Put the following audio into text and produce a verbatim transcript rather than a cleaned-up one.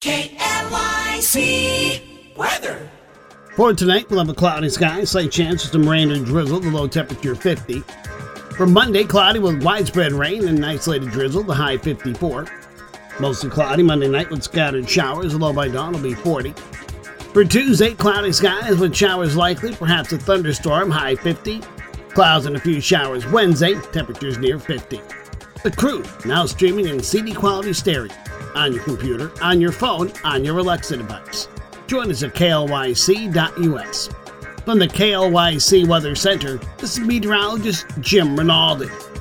K L I C weather. For tonight, we'll have a cloudy sky, slight chance of some rain or drizzle, the low temperature fifty. For Monday, cloudy with widespread rain and isolated drizzle, the high fifty-four. Mostly cloudy Monday night with scattered showers, the low by dawn will be forty. For Tuesday, cloudy skies with showers likely, perhaps a thunderstorm, high fifty. Clouds and a few showers Wednesday, temperatures near fifty. The Crew, now streaming in C D quality stereo, on your computer, on your phone, on your Alexa device. Join us at K L Y C dot U S. From the K L Y C Weather Center, this is meteorologist Jim Rinaldi.